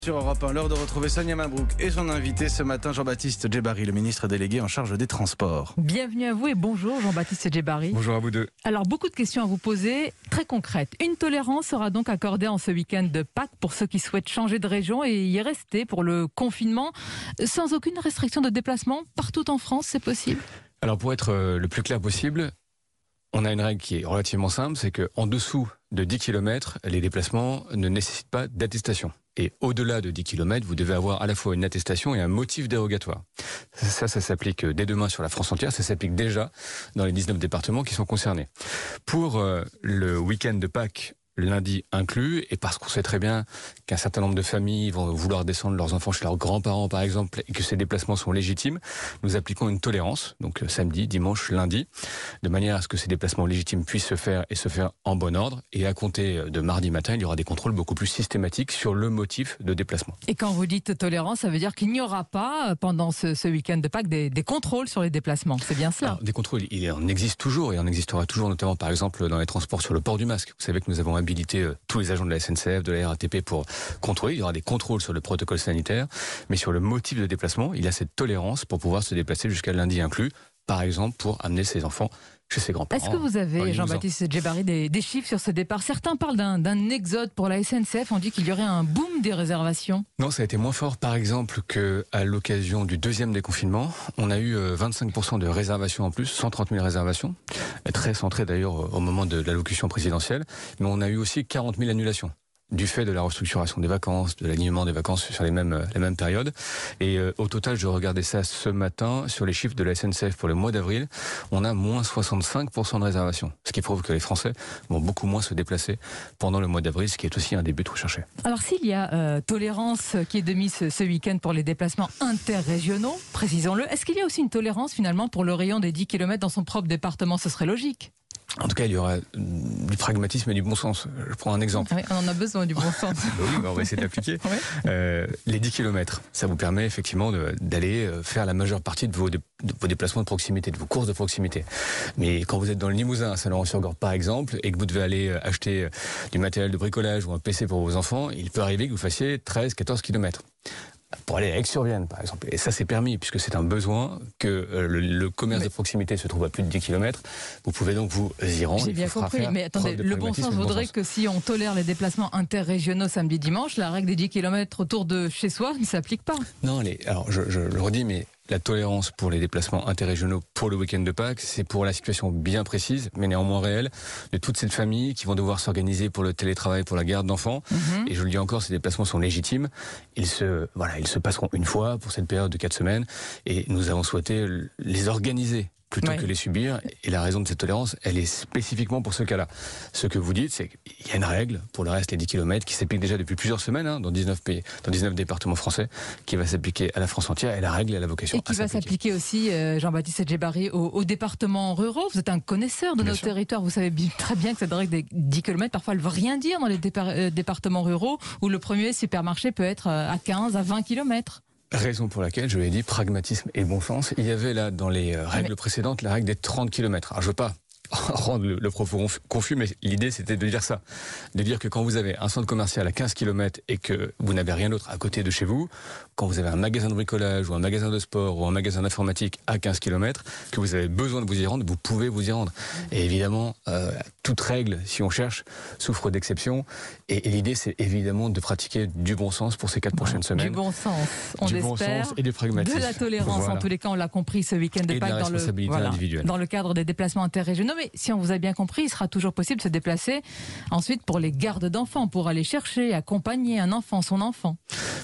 Sur Europe 1, l'heure de retrouver Sonia Mabrouk et son invité ce matin, Jean-Baptiste Djebbari, le ministre délégué en charge des Transports. Bienvenue à vous et bonjour Jean-Baptiste Djebbari. Bonjour à vous deux. Alors beaucoup de questions à vous poser, très concrètes. Une tolérance sera donc accordée en ce week-end de Pâques pour ceux qui souhaitent changer de région et y rester pour le confinement, sans aucune restriction de déplacement partout en France, c'est possible? Alors pour être le plus clair possible, on a une règle qui est relativement simple, c'est qu'en dessous de 10 km, les déplacements ne nécessitent pas d'attestation. Et au-delà de 10 km, vous devez avoir à la fois une attestation et un motif dérogatoire. Ça s'applique dès demain sur la France entière, ça s'applique déjà dans les 19 départements qui sont concernés. Pour le week-end de Pâques, lundi inclus, et parce qu'on sait très bien qu'un certain nombre de familles vont vouloir descendre leurs enfants chez leurs grands-parents par exemple, et que ces déplacements sont légitimes, nous appliquons une tolérance, donc samedi, dimanche, lundi, de manière à ce que ces déplacements légitimes puissent se faire et se faire en bon ordre, et à compter de mardi matin, il y aura des contrôles beaucoup plus systématiques sur le motif de déplacement. Et quand vous dites tolérance, ça veut dire qu'il n'y aura pas, pendant ce week-end de Pâques, des contrôles sur les déplacements, c'est bien cela? Alors, des contrôles, il en existe toujours, et en existera toujours, notamment par exemple dans les transports sur le port du masque. Vous savez que nous avons habilité tous les agents de la SNCF, de la RATP pour contrôler. Il y aura des contrôles sur le protocole sanitaire, mais sur le motif de déplacement, il y a cette tolérance pour pouvoir se déplacer jusqu'à lundi inclus, par exemple pour amener ses enfants chez ses grands-parents. Est-ce que vous avez, Jean-Baptiste Djebbari, des chiffres sur ce départ? Certains parlent d'un exode pour la SNCF, on dit qu'il y aurait un boom des réservations. Non, ça a été moins fort, par exemple, qu'à l'occasion du deuxième déconfinement. On a eu 25% de réservations en plus, 130 000 réservations, très centrées d'ailleurs au moment de l'allocution présidentielle, mais on a eu aussi 40 000 annulations, du fait de la restructuration des vacances, de l'alignement des vacances sur la même période. Et au total, je regardais ça ce matin, sur les chiffres de la SNCF pour le mois d'avril, on a moins 65% de réservations. Ce qui prouve que les Français vont beaucoup moins se déplacer pendant le mois d'avril, ce qui est aussi un des buts recherchés. Alors s'il y a tolérance qui est de mise ce week-end pour les déplacements interrégionaux, précisons-le, est-ce qu'il y a aussi une tolérance finalement pour le rayon des 10 km dans son propre département? Ce serait logique. En tout cas, il y aura du pragmatisme et du bon sens. Je prends un exemple. Oui, on en a besoin du bon sens. Oui, on va essayer d'appliquer. Oui. Les 10 km, ça vous permet effectivement d'aller faire la majeure partie de vos déplacements de proximité, de vos courses de proximité. Mais quand vous êtes dans le Limousin, à Saint-Laurent-sur-Gorge par exemple, et que vous devez aller acheter du matériel de bricolage ou un PC pour vos enfants, il peut arriver que vous fassiez 13-14 km. Pour aller à Aix-sur-Vienne, par exemple. Et ça, c'est permis, puisque c'est un besoin que le commerce de proximité se trouve à plus de 10 km. Vous pouvez donc vous y rendre. J'ai bien compris, mais attendez, le bon sens voudrait que si on tolère les déplacements interrégionaux samedi-dimanche, la règle des 10 km autour de chez soi ne s'applique pas. Non, alors je le redis, mais la tolérance pour les déplacements interrégionaux pour le week-end de Pâques, c'est pour la situation bien précise, mais néanmoins réelle, de toutes ces familles qui vont devoir s'organiser pour le télétravail, pour la garde d'enfants. Et je le dis encore, ces déplacements sont légitimes. Ils se passeront une fois pour cette période de 4 semaines. Et nous avons souhaité les organiser plutôt que les subir. Et la raison de cette tolérance, elle est spécifiquement pour ce cas-là. Ce que vous dites, c'est qu'il y a une règle, pour le reste, les 10 km, qui s'applique déjà depuis plusieurs semaines, dans 19 pays, dans 19 départements français, qui va s'appliquer à la France entière, et la règle, elle a vocation à s'appliquer. Et qui va s'appliquer aussi, Jean-Baptiste Djebbari, aux départements ruraux. Vous êtes un connaisseur de nos territoires, vous savez très bien que cette règle des 10 km, parfois, elle ne veut rien dire dans les départements ruraux, où le premier supermarché peut être à 15, à 20 km. Raison pour laquelle je l'ai dit, pragmatisme et bon sens. Il y avait là, dans les règles précédentes, la règle des 30 km. Alors je veux pas rendre le propos confus, mais l'idée c'était de dire ça. De dire que quand vous avez un centre commercial à 15 km et que vous n'avez rien d'autre à côté de chez vous, quand vous avez un magasin de bricolage ou un magasin de sport ou un magasin d'informatique à 15 km, que vous avez besoin de vous y rendre, vous pouvez vous y rendre. Et évidemment, toute règle, si on cherche, souffre d'exception. Et l'idée, c'est évidemment de pratiquer du bon sens pour ces 4 prochaines semaines. Du bon sens, on du l'espère. Bon sens et du pragmatisme. De la tolérance, en tous les cas, on l'a compris ce week-end de Pâques dans le cadre des déplacements interrégionaux. Mais si on vous a bien compris, il sera toujours possible de se déplacer ensuite pour les gardes d'enfants, pour aller chercher, accompagner un enfant, son enfant.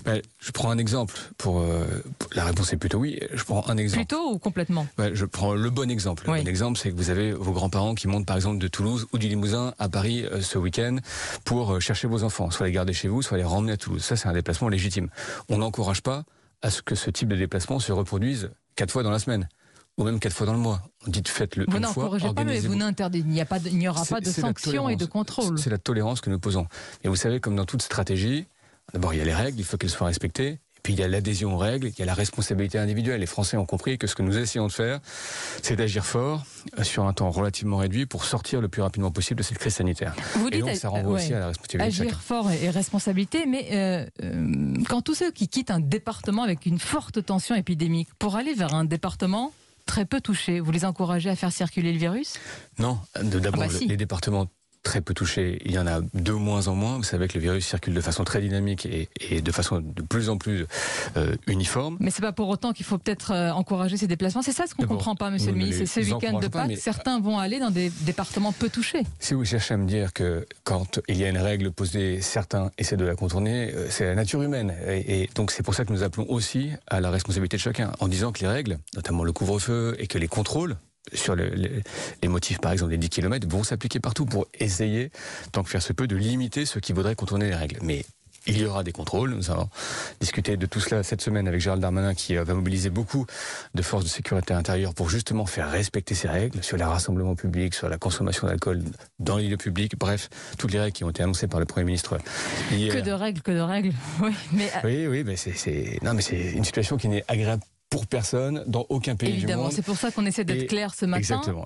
Je prends un exemple. La réponse est plutôt oui. Je prends un exemple. Plutôt ou complètement? Je prends le bon exemple. Le bon exemple, c'est que vous avez vos grands-parents qui montent par exemple de Toulouse ou du Limousin à Paris ce week-end pour chercher vos enfants, soit les garder chez vous, soit les ramener à Toulouse. Ça, c'est un déplacement légitime. On n'encourage pas à ce que ce type de déplacement se reproduise 4 fois dans la semaine. Ou même 4 fois dans le mois. On dit faites-le une fois. Vous n'encouragez pas, mais vous n'interdisez. Il n'y aura pas de sanctions et de contrôle. C'est la tolérance que nous posons. Et vous savez, comme dans toute stratégie, d'abord il y a les règles, il faut qu'elles soient respectées. puis il y a l'adhésion aux règles, il y a la responsabilité individuelle. Les Français ont compris que ce que nous essayons de faire, c'est d'agir fort sur un temps relativement réduit pour sortir le plus rapidement possible de cette crise sanitaire. Vous dites, et donc ça renvoie aussi à la responsabilité de chacun. Agir fort et responsabilité, mais quand tous ceux qui quittent un département avec une forte tension épidémique pour aller vers un département très peu touché, vous les encouragez à faire circuler le virus ? Non, d'abord si. les départements très peu touchés, il y en a de moins en moins. Vous savez que le virus circule de façon très dynamique et de façon de plus en plus uniforme. Mais c'est pas pour autant qu'il faut peut-être encourager ces déplacements. C'est ça ce qu'on ne comprend pas, monsieur le ministre. C'est ce week-end de Pâques, certains vont aller dans des départements peu touchés. Si vous cherchez à me dire que quand il y a une règle posée, certains essaient de la contourner, c'est la nature humaine. Et donc c'est pour ça que nous appelons aussi à la responsabilité de chacun, en disant que les règles, notamment le couvre-feu et que les contrôles, sur les motifs, par exemple, des 10 km, vont s'appliquer partout pour essayer, tant que faire se peut, de limiter ceux qui voudraient contourner les règles. Mais il y aura des contrôles. Nous allons discuter de tout cela cette semaine avec Gérald Darmanin qui va mobiliser beaucoup de forces de sécurité intérieure pour justement faire respecter ces règles sur les rassemblements publics, sur la consommation d'alcool dans les lieux publics. Bref, toutes les règles qui ont été annoncées par le Premier ministre hier. Que de règles. Oui, mais c'est une situation qui n'est agréable pour personne, dans aucun pays du monde. Évidemment, c'est pour ça qu'on essaie d'être clair ce matin. Exactement.